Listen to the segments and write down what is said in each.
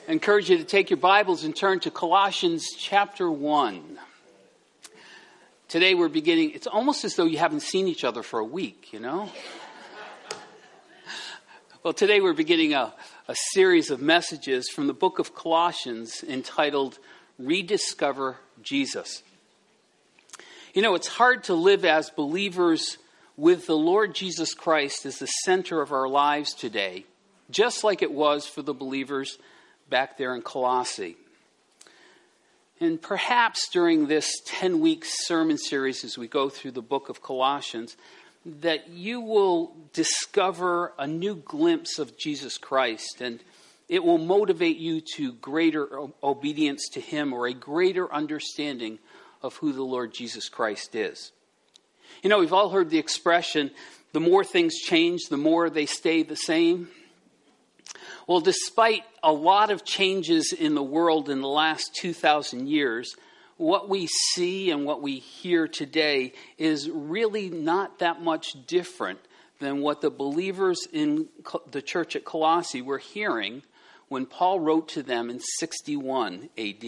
I encourage you to take your Bibles and turn to Colossians chapter 1. Today we're beginning, it's almost as though you haven't seen each other for a week, you know? Well, today we're beginning a series of messages from the book of Colossians entitled Rediscover Jesus. You know, it's hard to live as believers with the Lord Jesus Christ as the center of our lives today, just like it was for the believers back there in Colossae. And perhaps during this 10-week sermon series as we go through the book of Colossians, that you will discover a new glimpse of Jesus Christ, and it will motivate you to greater obedience to Him or a greater understanding of who the Lord Jesus Christ is. You know, we've all heard the expression, the more things change, the more they stay the same. Well, despite a lot of changes in the world in the last 2,000 years, what we see and what we hear today is really not that much different than what the believers in the church at Colossae were hearing when Paul wrote to them in 61 AD.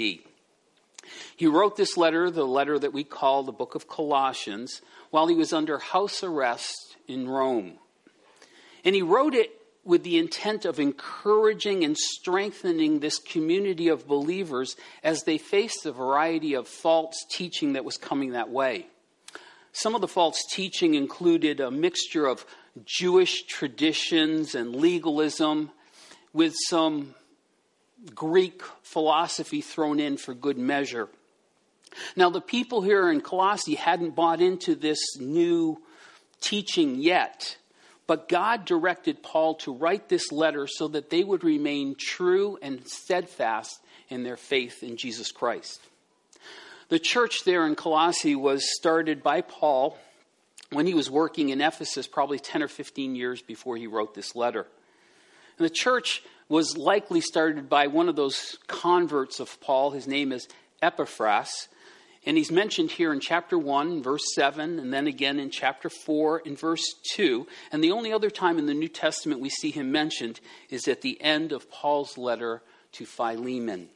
He wrote this letter, the letter that we call the book of Colossians, while he was under house arrest in Rome. And he wrote it with the intent of encouraging and strengthening this community of believers as they faced a variety of false teaching that was coming that way. Some of the false teaching included a mixture of Jewish traditions and legalism with some Greek philosophy thrown in for good measure. Now, the people here in Colossae hadn't bought into this new teaching yet, but God directed Paul to write this letter so that they would remain true and steadfast in their faith in Jesus Christ. The church there in Colossae was started by Paul when he was working in Ephesus, probably 10 or 15 years before he wrote this letter. And the church was likely started by one of those converts of Paul. His name is Epaphras. And he's mentioned here in chapter 1, verse 7, and then again in chapter 4, in verse 2. And the only other time in the New Testament we see him mentioned is at the end of Paul's letter to Philemon.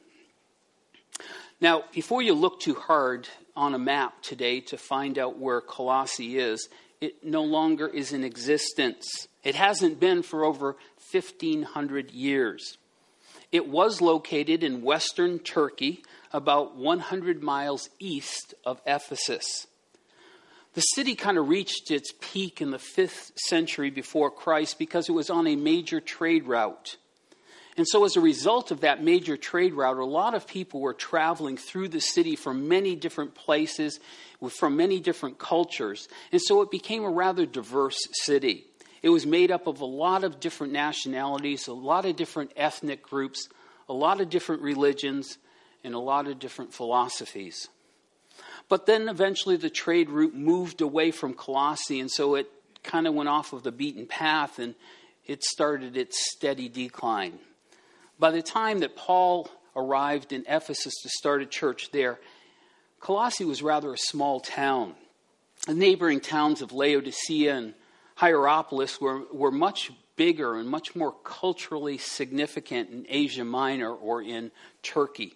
Now, before you look too hard on a map today to find out where Colossae is, it no longer is in existence. It hasn't been for over 1,500 years. It was located in western Turkey, about 100 miles east of Ephesus. The city kind of reached its peak in the 5th century before Christ because it was on a major trade route. And so as a result of that major trade route, a lot of people were traveling through the city from many different places, from many different cultures. And so it became a rather diverse city. It was made up of a lot of different nationalities, a lot of different ethnic groups, a lot of different religions, and a lot of different philosophies. But then eventually the trade route moved away from Colossae, and so it kind of went off of the beaten path, and it started its steady decline. By the time that Paul arrived in Ephesus to start a church there, Colossae was rather a small town. The neighboring towns of Laodicea and Hierapolis were much bigger and much more culturally significant in Asia Minor or in Turkey.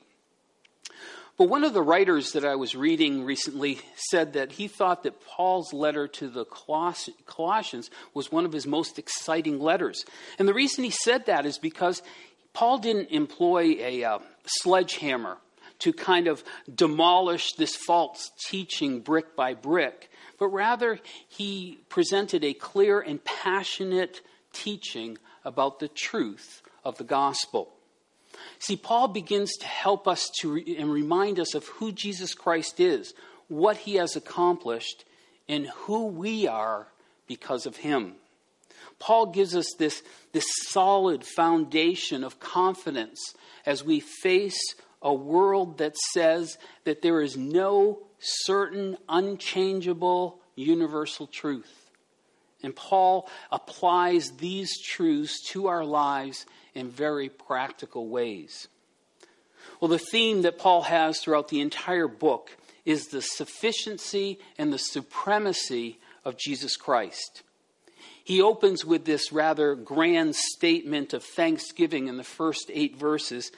But one of the writers that I was reading recently said that he thought that Paul's letter to the Colossians was one of his most exciting letters. And the reason he said that is because Paul didn't employ a sledgehammer to kind of demolish this false teaching brick by brick, but rather he presented a clear and passionate teaching about the truth of the gospel. See, Paul begins to help us and remind us of who Jesus Christ is, what he has accomplished, and who we are because of him. Paul gives us this solid foundation of confidence as we face a world that says that there is no certain, unchangeable, universal truth. And Paul applies these truths to our lives in very practical ways. Well, the theme that Paul has throughout the entire book is the sufficiency and the supremacy of Jesus Christ. He opens with this rather grand statement of thanksgiving in the first 8 verses.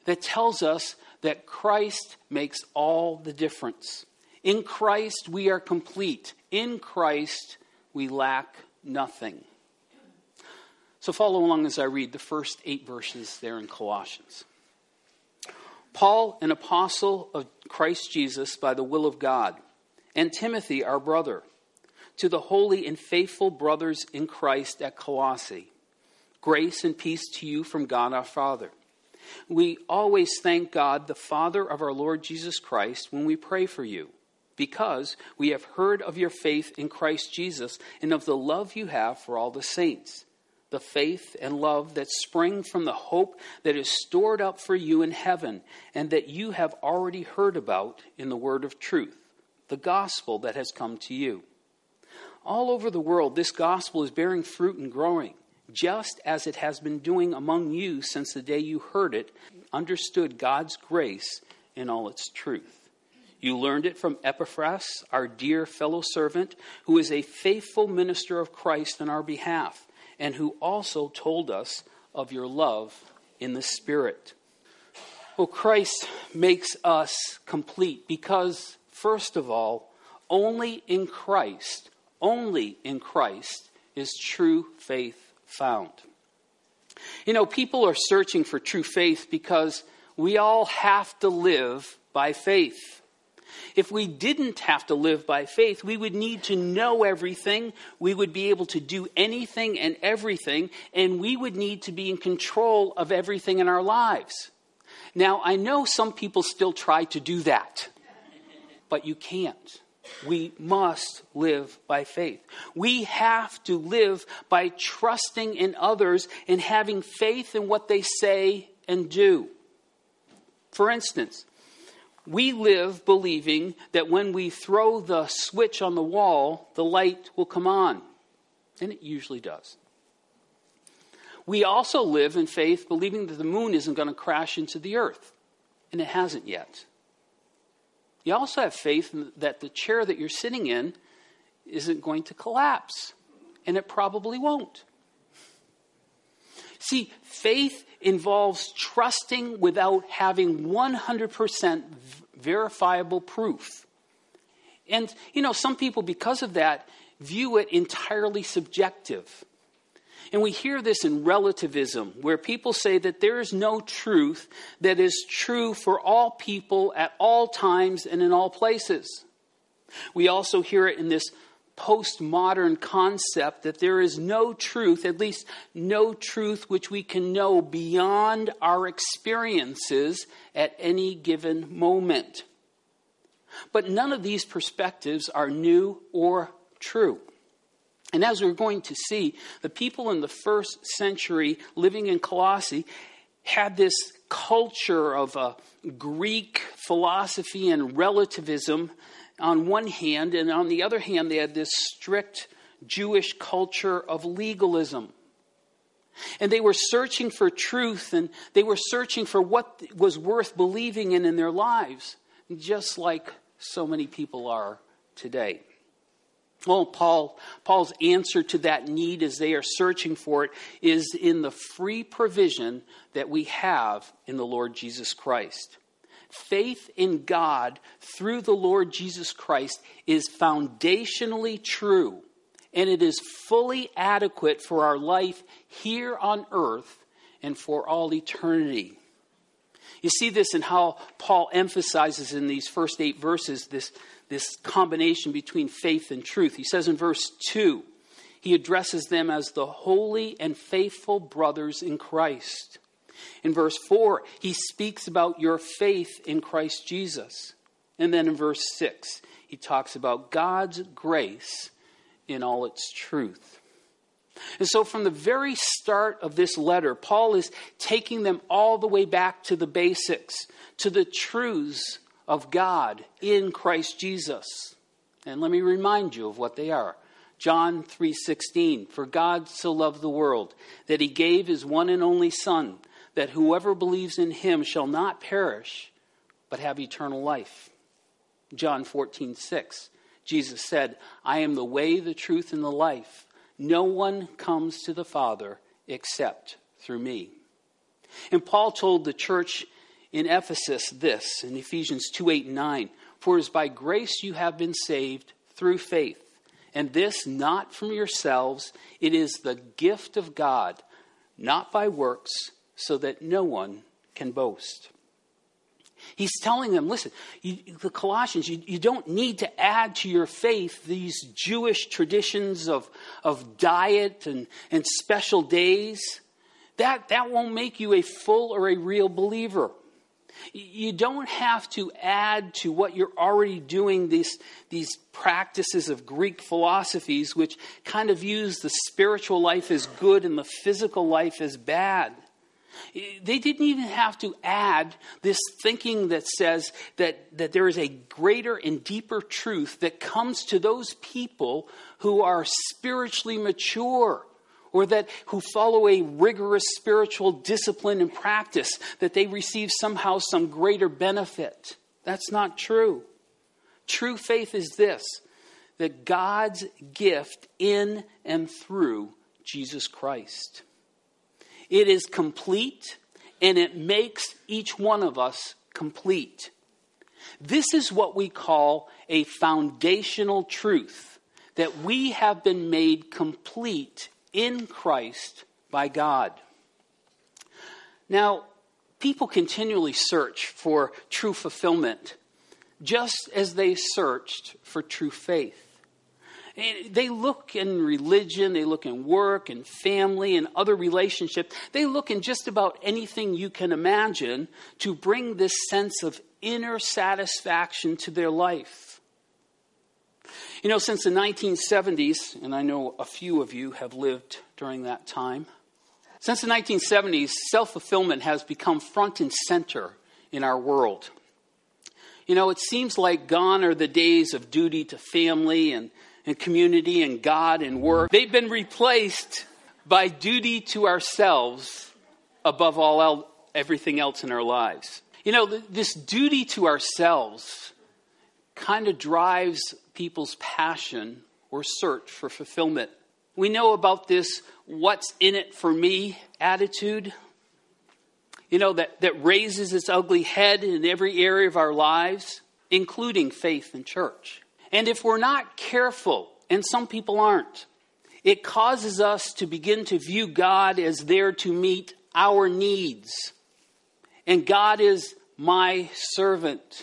that tells us that Christ makes all the difference. In Christ we are complete. In Christ we lack nothing. So follow along as I read the first 8 verses there in Colossians. Paul, an apostle of Christ Jesus by the will of God, and Timothy, our brother, to the holy and faithful brothers in Christ at Colossae, grace and peace to you from God our Father. We always thank God, the Father of our Lord Jesus Christ, when we pray for you, because we have heard of your faith in Christ Jesus and of the love you have for all the saints, the faith and love that spring from the hope that is stored up for you in heaven and that you have already heard about in the word of truth, the gospel that has come to you. All over the world, this gospel is bearing fruit and growing, just as it has been doing among you since the day you heard it, understood God's grace in all its truth. You learned it from Epaphras, our dear fellow servant, who is a faithful minister of Christ on our behalf, and who also told us of your love in the Spirit. Well, Christ makes us complete because, first of all, only in Christ is true faith found. You know, people are searching for true faith because we all have to live by faith. If we didn't have to live by faith, we would need to know everything. We would be able to do anything and everything, and we would need to be in control of everything in our lives. Now, I know some people still try to do that, but you can't. We must live by faith. We have to live by trusting in others and having faith in what they say and do. For instance, we live believing that when we throw the switch on the wall, the light will come on. And it usually does. We also live in faith believing that the moon isn't going to crash into the earth. And it hasn't yet. You also have faith that the chair that you're sitting in isn't going to collapse. And it probably won't. See, faith involves trusting without having 100% verifiable proof. And, you know, some people, because of that, view it entirely subjective. And we hear this in relativism, where people say that there is no truth that is true for all people at all times and in all places. We also hear it in this postmodern concept that there is no truth, at least no truth which we can know beyond our experiences at any given moment. But none of these perspectives are new or true. And as we're going to see, the people in the first century living in Colossae had this culture of Greek philosophy and relativism on one hand, and on the other hand, they had this strict Jewish culture of legalism. And they were searching for truth, and they were searching for what was worth believing in their lives, just like so many people are today. Well, Paul's answer to that need as they are searching for it is in the free provision that we have in the Lord Jesus Christ. Faith in God through the Lord Jesus Christ is foundationally true, and it is fully adequate for our life here on earth and for all eternity. You see this in how Paul emphasizes in these first 8 verses this combination between faith and truth. He says in verse 2, he addresses them as the holy and faithful brothers in Christ. In verse 4, he speaks about your faith in Christ Jesus. And then in verse 6, he talks about God's grace in all its truth. And so from the very start of this letter, Paul is taking them all the way back to the basics, to the truths of God in Christ Jesus. And let me remind you of what they are. John 3:16, for God so loved the world that he gave his one and only Son, that whoever believes in him shall not perish, but have eternal life. John 14:6, Jesus said, I am the way, the truth, and the life. No one comes to the Father except through me. And Paul told the church in Ephesus this, in Ephesians 2:8-9, "For it is by grace you have been saved through faith, and this not from yourselves, it is the gift of God, not by works, so that no one can boast." He's telling them, listen, the Colossians, you don't need to add to your faith these Jewish traditions of diet and special days. That won't make you a full or a real believer. You don't have to add to what you're already doing these practices of Greek philosophies, which kind of use the spiritual life as good and the physical life as bad. They didn't even have to add this thinking that says that there is a greater and deeper truth that comes to those people who are spiritually mature, or who follow a rigorous spiritual discipline and practice, that they receive somehow some greater benefit. That's not true. True faith is this, that God's gift in and through Jesus Christ. It is complete, and it makes each one of us complete. This is what we call a foundational truth, that we have been made complete in Christ by God. Now, people continually search for true fulfillment, just as they searched for true faith. They look in religion, they look in work and family and other relationships. They look in just about anything you can imagine to bring this sense of inner satisfaction to their life. You know, since the 1970s, and I know a few of you have lived during that time, since the 1970s, self-fulfillment has become front and center in our world. You know, it seems like gone are the days of duty to family and community and God and work. They've been replaced by duty to ourselves above everything else in our lives. You know, this duty to ourselves kind of drives people's passion or search for fulfillment. We know about this "what's in it for me" attitude, you know, that raises its ugly head in every area of our lives, including faith and church. And if we're not careful, and some people aren't, it causes us to begin to view God as there to meet our needs. And God is my servant.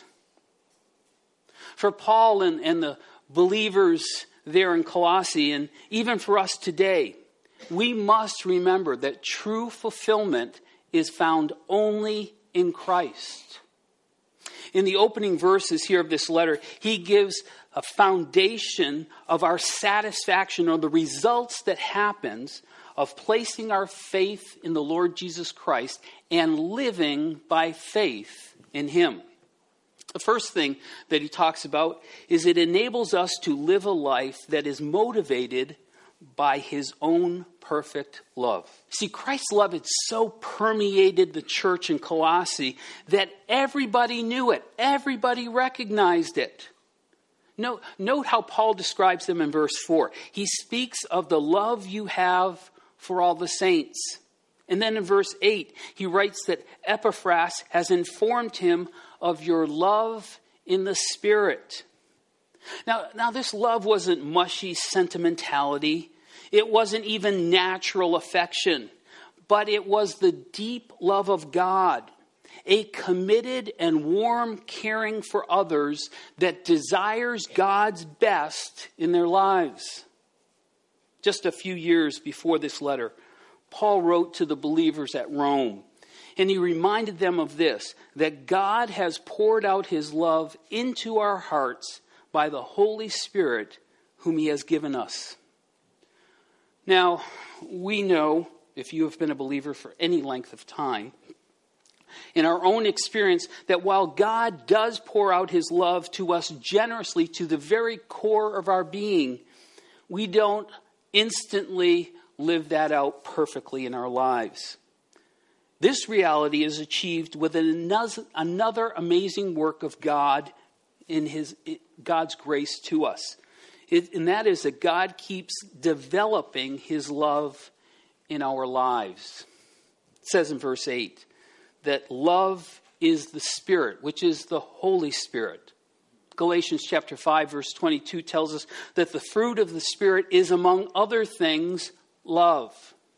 For Paul and the believers there in Colossae, and even for us today, we must remember that true fulfillment is found only in Christ. In the opening verses here of this letter, he gives a foundation of our satisfaction, or the results that happens of placing our faith in the Lord Jesus Christ and living by faith in him. The first thing that he talks about is it enables us to live a life that is motivated by his own perfect love. See, Christ's love had so permeated the church in Colossae that everybody knew it. Everybody recognized it. Note how Paul describes them in verse 4. He speaks of the love you have for all the saints. And then in verse 8, he writes that Epaphras has informed him of your love in the Spirit. Now this love wasn't mushy sentimentality. It wasn't even natural affection. But it was the deep love of God. A committed and warm caring for others that desires God's best in their lives. Just a few years before this letter, Paul wrote to the believers at Rome, and he reminded them of this, that God has poured out his love into our hearts by the Holy Spirit whom he has given us. Now, we know, if you have been a believer for any length of time, in our own experience, that while God does pour out his love to us generously to the very core of our being, we don't instantly live that out perfectly in our lives. This reality is achieved with another amazing work of God in God's grace to us. And that is that God keeps developing his love in our lives. It says in verse 8 that love is the Spirit, which is the Holy Spirit. Galatians chapter 5, verse 22 tells us that the fruit of the Spirit is, among other things, love.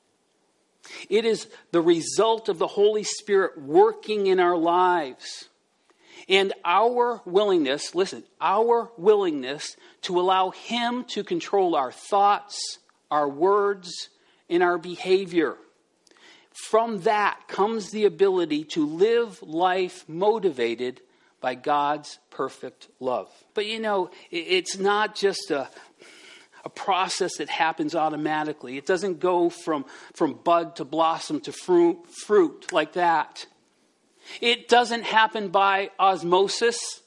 It is the result of the Holy Spirit working in our lives. And our willingness, listen, our willingness to allow Him to control our thoughts, our words, and our behavior. From that comes the ability to live life motivated by God's perfect love. But it's not just a process that happens automatically. It doesn't go from bud to blossom to fruit like that. It doesn't happen by osmosis.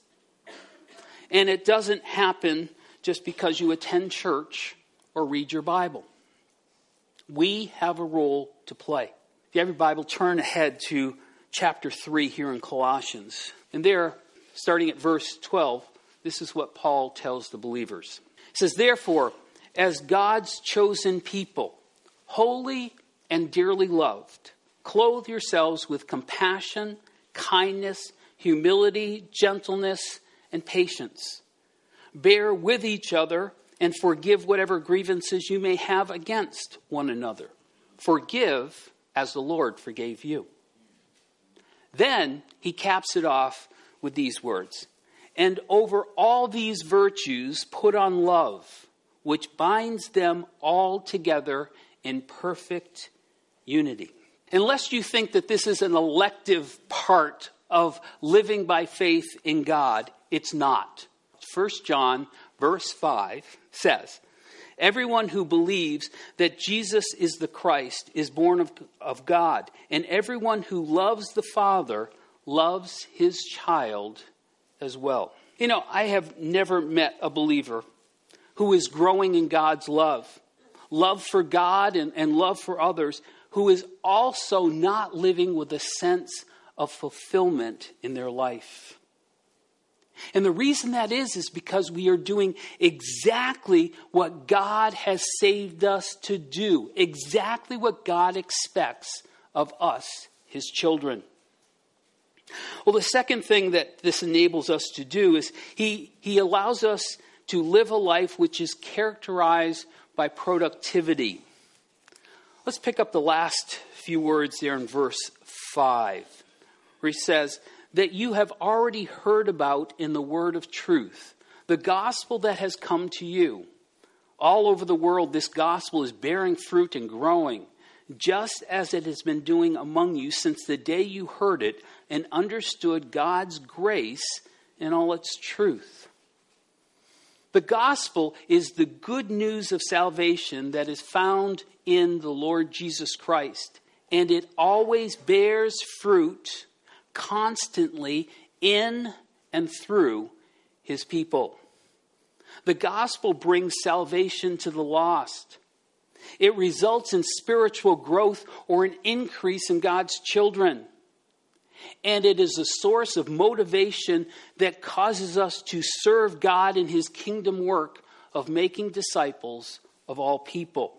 And it doesn't happen just because you attend church or read your Bible. We have a role to play. If you have your Bible, turn ahead to chapter 3 here in Colossians. And there, starting at verse 12, this is what Paul tells the believers. He says, "Therefore, as God's chosen people, holy and dearly loved, clothe yourselves with compassion, kindness, humility, gentleness, and patience. Bear with each other and forgive whatever grievances you may have against one another. Forgive as the Lord forgave you." Then he caps it off with these words. "And over all these virtues put on love, which binds them all together in perfect unity." Unless you think that this is an elective part of living by faith in God, it's not. 1 John verse 5 says, "Everyone who believes that Jesus is the Christ is born of God, and everyone who loves the Father loves his child as well." I have never met a believer who is growing in God's love for God and love for others, who is also not living with a sense of fulfillment in their life. And the reason that is because we are doing exactly what God has saved us to do, exactly what God expects of us, His children. Well, the second thing that this enables us to do is He allows us to live a life which is characterized by productivity. Let's pick up the last few words there in verse 5, where he says, "That you have already heard about in the word of truth, the gospel that has come to you. All over the world, this gospel is bearing fruit and growing, just as it has been doing among you since the day you heard it and understood God's grace in all its truth." The gospel is the good news of salvation that is found in the Lord Jesus Christ. And it always bears fruit constantly in and through His people. The gospel brings salvation to the lost. It results in spiritual growth or an increase in God's children. And it is a source of motivation that causes us to serve God in His kingdom work of making disciples of all people.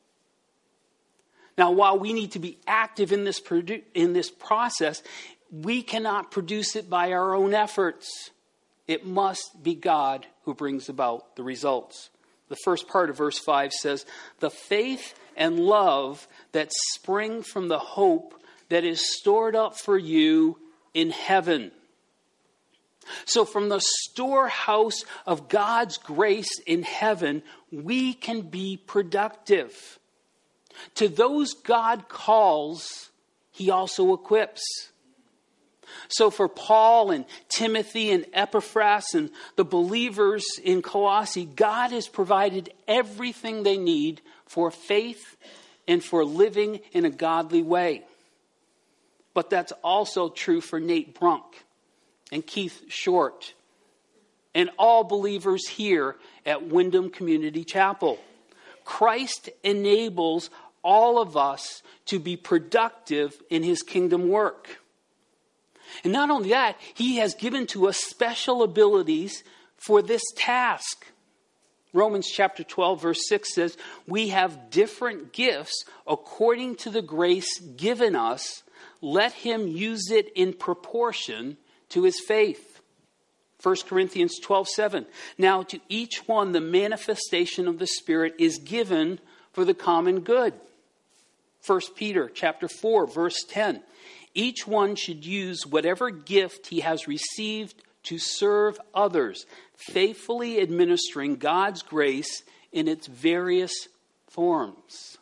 Now, while we need to be active in this process, we cannot produce it by our own efforts. It must be God who brings about the results. The first part of verse 5 says, "The faith and love that spring from the hope that is stored up for you in heaven." So from the storehouse of God's grace in heaven, we can be productive. To those God calls, He also equips. So for Paul and Timothy and Epaphras and the believers in Colossae, God has provided everything they need for faith and for living in a godly way. But that's also true for Nate Brunk and Keith Short and all believers here at Wyndham Community Chapel. Christ enables all of us to be productive in His kingdom work. And not only that, He has given to us special abilities for this task. Romans chapter 12 verse 6 says, "We have different gifts according to the grace given us let him use it in proportion to his faith. 1 Corinthians 12:7. Now to each one the manifestation of the Spirit is given for the common good. 1 Peter chapter 4, verse 10. Each one should use whatever gift he has received to serve others, faithfully administering God's grace in its various forms.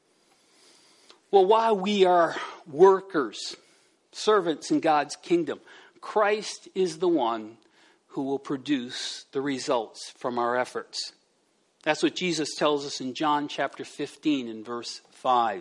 Well, while we are workers, servants in God's kingdom, Christ is the one who will produce the results from our efforts. That's what Jesus tells us in John chapter 15 and verse 5.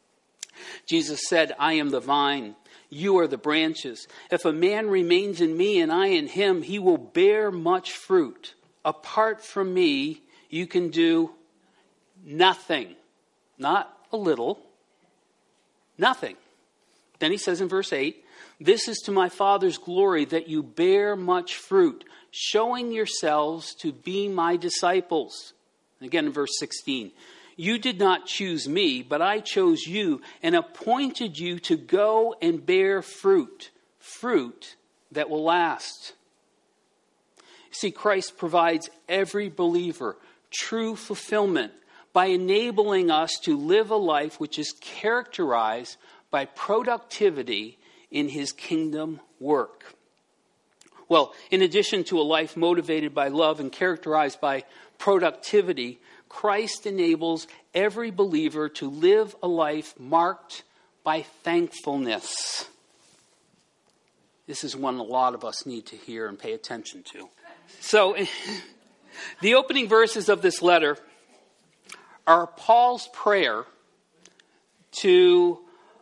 Jesus said, I am the vine, you are the branches. If a man remains in me and I in him, he will bear much fruit. Apart from me, you can do nothing. Not a little. Nothing. Then he says in verse 8, this is to my Father's glory that you bear much fruit, showing yourselves to be my disciples. Again in verse 16, you did not choose me, but I chose you and appointed you to go and bear fruit, fruit that will last. See, Christ provides every believer true fulfillment by enabling us to live a life which is characterized by productivity in his kingdom work. Well, in addition to a life motivated by love and characterized by productivity, Christ enables every believer to live a life marked by thankfulness. This is one a lot of us need to hear and pay attention to. So, the opening verses of this letter are Paul's prayer to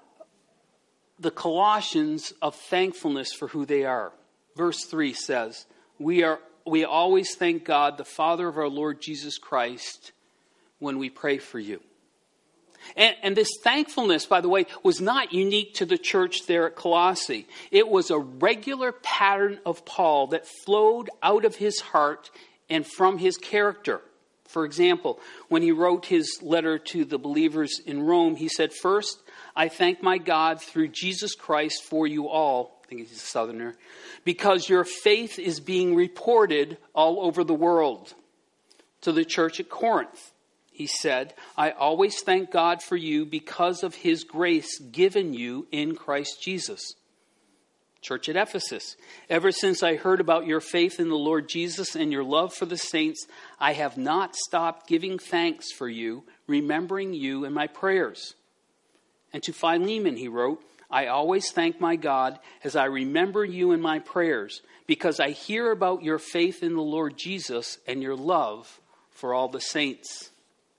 the Colossians of thankfulness for who they are. Verse 3 says, we always thank God, the Father of our Lord Jesus Christ, when we pray for you. And this thankfulness, by the way, was not unique to the church there at Colossae. It was a regular pattern of Paul that flowed out of his heart and from his character. For example, when he wrote his letter to the believers in Rome, he said, first, I thank my God through Jesus Christ for you all, I think he's a southerner, because your faith is being reported all over the world. To the church at Corinth, he said, I always thank God for you because of his grace given you in Christ Jesus. Church at Ephesus, ever since I heard about your faith in the Lord Jesus and your love for the saints, I have not stopped giving thanks for you, remembering you in my prayers. And to Philemon he wrote, I always thank my God as I remember you in my prayers, because I hear about your faith in the Lord Jesus and your love for all the saints.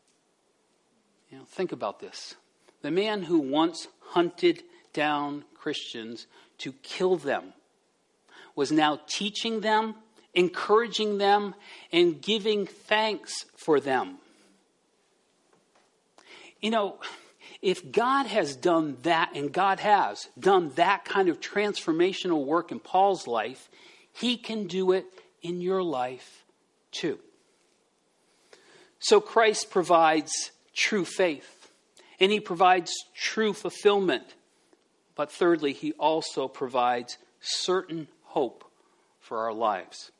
Think about this. The man who once hunted down Christians to kill them was now teaching them, encouraging them, and giving thanks for them. If God has done that, and God has done that kind of transformational work in Paul's life, he can do it in your life too. So Christ provides true faith, and he provides true fulfillment. But thirdly, he also provides certain hope for our lives.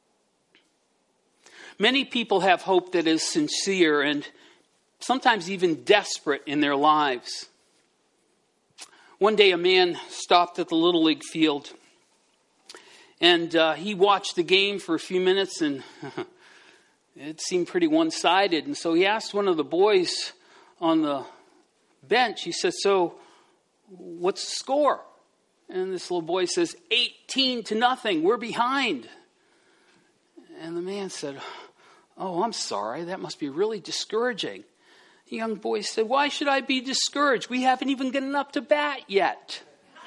Many people have hope that is sincere and sometimes even desperate in their lives. One day a man stopped at the Little League field and he watched the game for a few minutes and it seemed pretty one-sided. And so he asked one of the boys on the bench, he said, so what's the score? And this little boy says, 18-0, we're behind. And the man said, oh, I'm sorry, that must be really discouraging. The young boy said, why should I be discouraged? We haven't even gotten up to bat yet.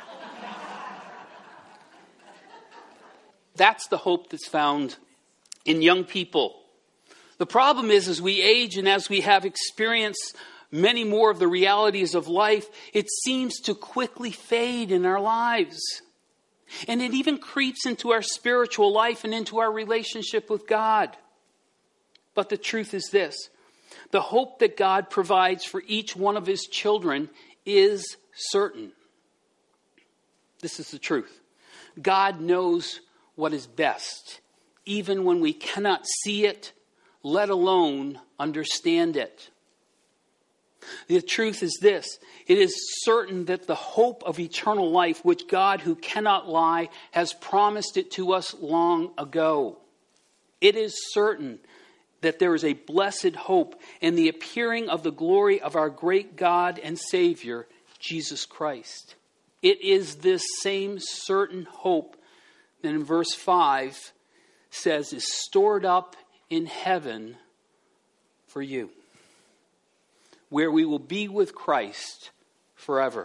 That's the hope that's found in young people. The problem is, as we age and as we have experienced many more of the realities of life, it seems to quickly fade in our lives. And it even creeps into our spiritual life and into our relationship with God. But the truth is this: the hope that God provides for each one of his children is certain. This is the truth. God knows what is best, even when we cannot see it, let alone understand it. The truth is this: it is certain that the hope of eternal life, which God, who cannot lie, has promised it to us long ago. It is certain that there is a blessed hope in the appearing of the glory of our great God and Savior, Jesus Christ. It is this same certain hope that in verse 5 says is stored up in heaven for you, where we will be with Christ forever.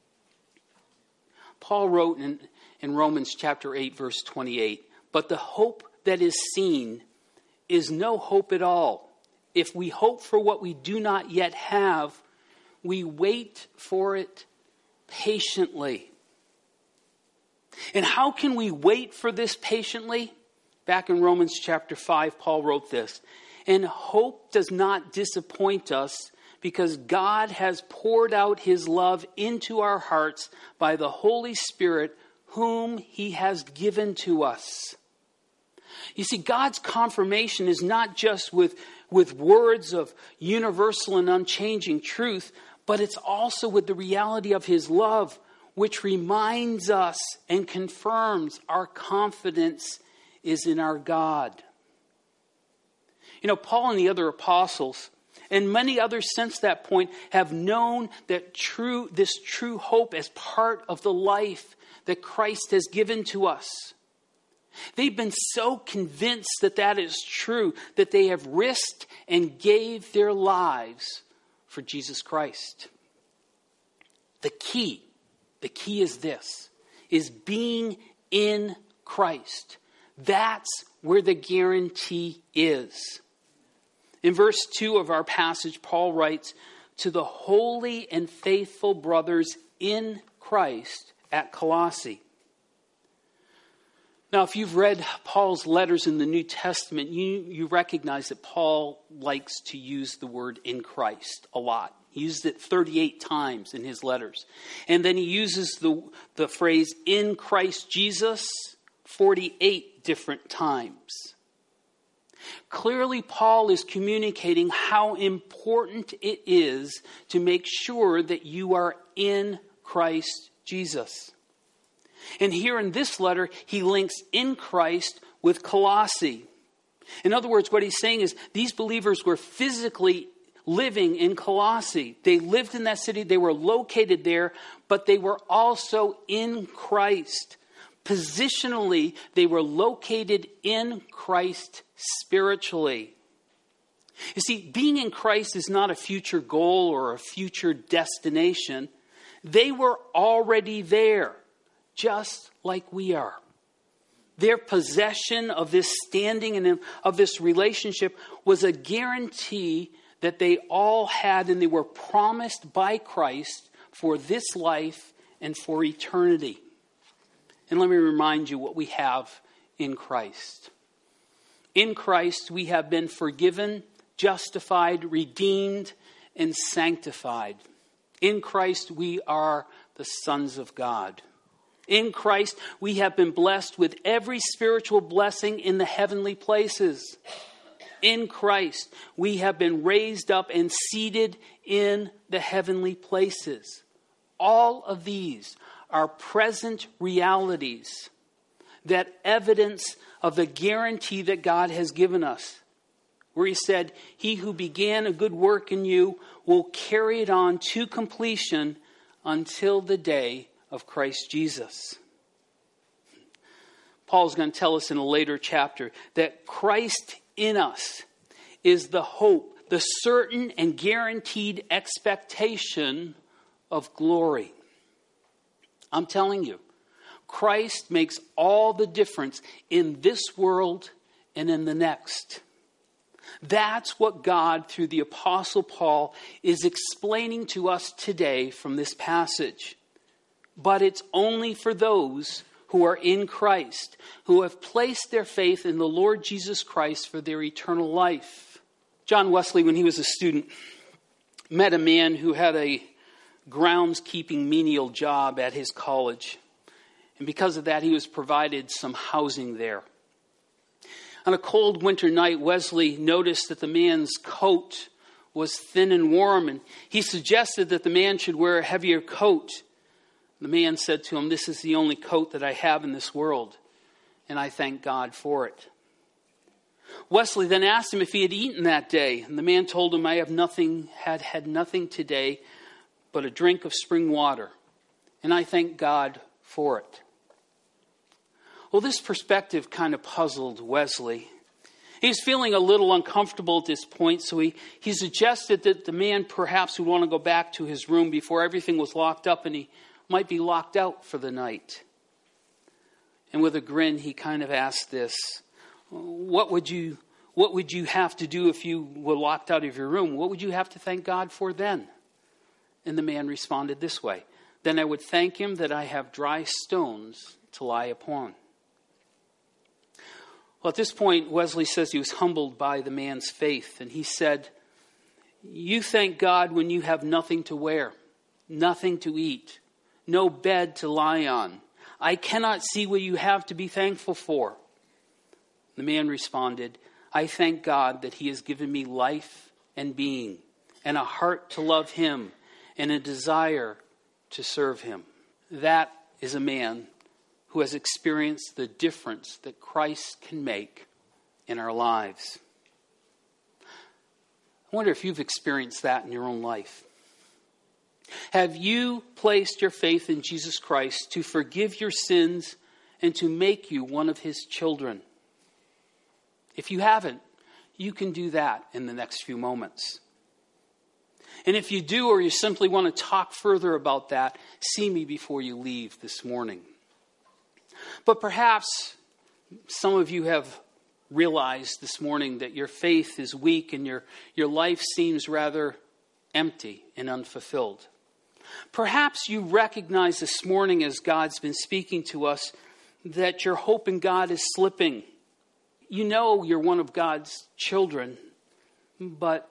Paul wrote in Romans chapter 8, verse 28, "But the hope that is seen is no hope at all. If we hope for what we do not yet have, we wait for it patiently." And how can we wait for this patiently? Back in Romans chapter 5, Paul wrote this: "And hope does not disappoint us, because God has poured out his love into our hearts by the Holy Spirit, whom he has given to us." You see, God's confirmation is not just with words of universal and unchanging truth, but it's also with the reality of his love, which reminds us and confirms our confidence is in our God. You know, Paul and the other apostles, and many others since that point, have known that this true hope as part of the life that Christ has given to us. They've been so convinced that that is true that they have risked and gave their lives for Jesus Christ. The key is this, is being in Christ. That's where the guarantee is. In verse 2 of our passage, Paul writes, "To the holy and faithful brothers in Christ at Colossae." Now, if you've read Paul's letters in the New Testament, you recognize that Paul likes to use the word "in Christ" a lot. He used it 38 times in his letters. And then he uses the phrase "in Christ Jesus" 48 different times. Clearly, Paul is communicating how important it is to make sure that you are in Christ Jesus. And here in this letter, he links "in Christ" with Colossae. In other words, what he's saying is these believers were physically living in Colossae. They lived in that city, they were located there, but they were also in Christ. Positionally, they were located in Christ spiritually. You see, being in Christ is not a future goal or a future destination. They were already there, just like we are. Their possession of this standing and of this relationship was a guarantee that they all had, and they were promised by Christ for this life and for eternity. And let me remind you what we have in Christ. In Christ, we have been forgiven, justified, redeemed, and sanctified. In Christ, we are the sons of God. In Christ, we have been blessed with every spiritual blessing in the heavenly places. In Christ, we have been raised up and seated in the heavenly places. All of these are present realities that evidence of the guarantee that God has given us, where he said, "He who began a good work in you will carry it on to completion until the day of Christ Jesus." Paul's going to tell us in a later chapter that Christ in us is the hope, the certain and guaranteed expectation of glory. I'm telling you, Christ makes all the difference in this world and in the next. That's what God, through the Apostle Paul, is explaining to us today from this passage. But it's only for those who are in Christ, who have placed their faith in the Lord Jesus Christ for their eternal life. John Wesley, when he was a student, met a man who had a groundskeeping menial job at his college. And because of that, he was provided some housing there. On a cold winter night, Wesley noticed that the man's coat was thin and warm, and he suggested that the man should wear a heavier coat. The man said to him, "This is the only coat that I have in this world, and I thank God for it." Wesley then asked him if he had eaten that day, and the man told him, "I have had nothing today but a drink of spring water, and I thank God for it." Well, this perspective kind of puzzled Wesley. He's feeling a little uncomfortable at this point, so he suggested that the man perhaps would want to go back to his room before everything was locked up and he might be locked out for the night. And with a grin, he kind of asked this, what would you have to do if you were locked out of your room? What would you have to thank God for then? And the man responded this way, "Then I would thank him that I have dry stones to lie upon." Well, at this point, Wesley says he was humbled by the man's faith. And he said, "You thank God when you have nothing to wear, nothing to eat, no bed to lie on. I cannot see what you have to be thankful for." The man responded, "I thank God that he has given me life and being, and a heart to love him, and a desire to serve him." That is a man who has experienced the difference that Christ can make in our lives. I wonder if you've experienced that in your own life. Have you placed your faith in Jesus Christ to forgive your sins and to make you one of his children? If you haven't, you can do that in the next few moments. And if you do, or you simply want to talk further about that, see me before you leave this morning. But perhaps some of you have realized this morning that your faith is weak and your life seems rather empty and unfulfilled. Perhaps you recognize this morning, as God's been speaking to us, that your hope in God is slipping. You know you're one of God's children, but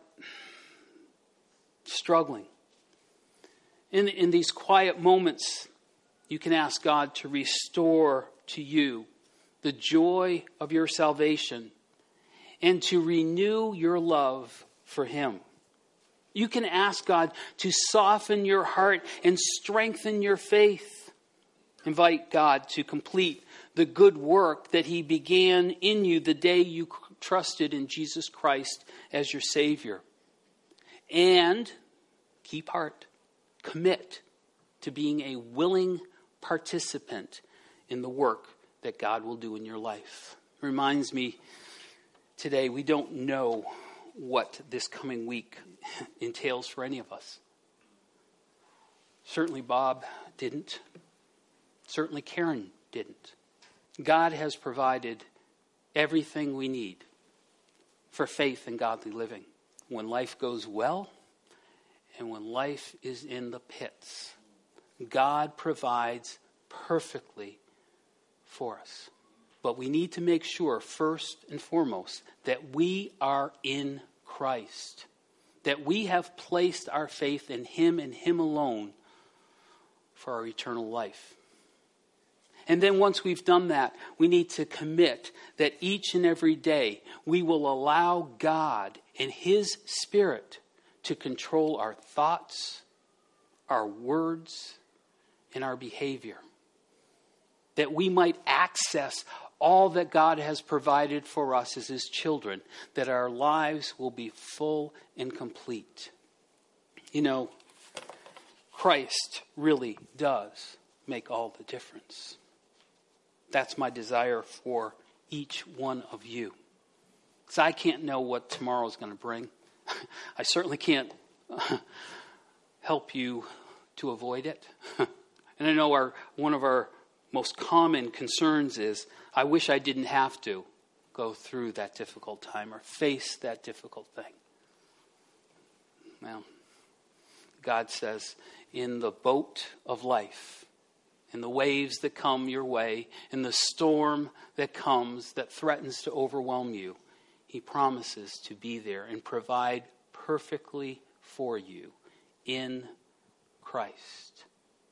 struggling. In these quiet moments, you can ask God to restore to you the joy of your salvation and to renew your love for him. You can ask God to soften your heart and strengthen your faith. Invite God to complete the good work that he began in you the day you trusted in Jesus Christ as your Savior. And keep heart, commit to being a willing participant in the work that God will do in your life. It reminds me today, we don't know what this coming week entails for any of us. Certainly Bob didn't. Certainly Karen didn't. God has provided everything we need for faith and godly living. When life goes well and when life is in the pits, God provides perfectly for us. But we need to make sure, first and foremost, that we are in Christ. That we have placed our faith in him and him alone for our eternal life. And then once we've done that, we need to commit that each and every day we will allow God and his Spirit to control our thoughts, our words, and our behavior. That we might access all that God has provided for us as his children, that our lives will be full and complete. You know, Christ really does make all the difference. That's my desire for each one of you. Because I can't know what tomorrow's going to bring. I certainly can't help you to avoid it. And I know one of our most common concerns is, I wish I didn't have to go through that difficult time or face that difficult thing. Well, God says, in the boat of life, in the waves that come your way, in the storm that comes that threatens to overwhelm you, he promises to be there and provide perfectly for you in Christ.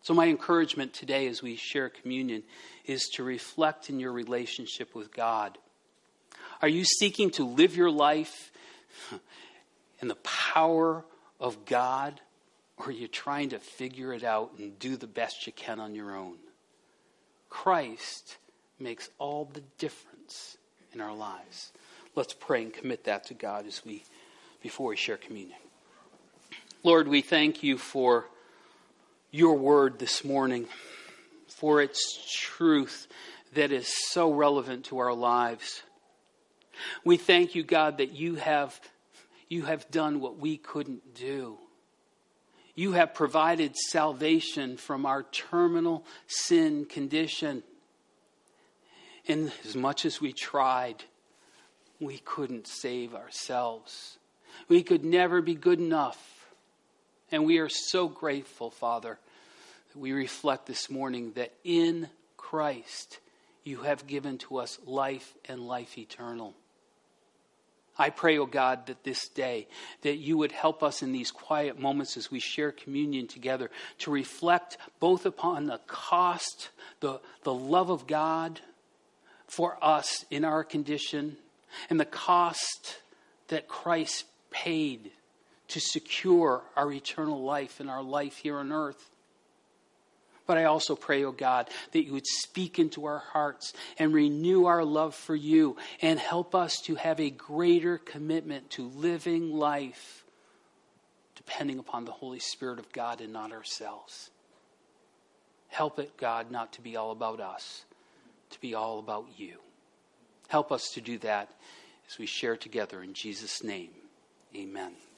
So my encouragement today as we share communion is to reflect in your relationship with God. Are you seeking to live your life in the power of God, or are you trying to figure it out and do the best you can on your own? Christ makes all the difference in our lives. Let's pray and commit that to God before we share communion. Lord, we thank you for your word this morning, for its truth that is so relevant to our lives. We thank you, God, that you have done what we couldn't do. You have provided salvation from our terminal sin condition. And as much as we tried, we couldn't save ourselves. We could never be good enough. And we are so grateful, Father, that we reflect this morning that in Christ you have given to us life and life eternal. I pray, oh God, that this day, that you would help us in these quiet moments as we share communion together to reflect both upon the cost, the love of God for us in our condition, and the cost that Christ paid to secure our eternal life and our life here on earth. But I also pray, oh God, that you would speak into our hearts and renew our love for you and help us to have a greater commitment to living life depending upon the Holy Spirit of God and not ourselves. Help it, God, not to be all about us, to be all about you. Help us to do that as we share together in Jesus' name. Amen.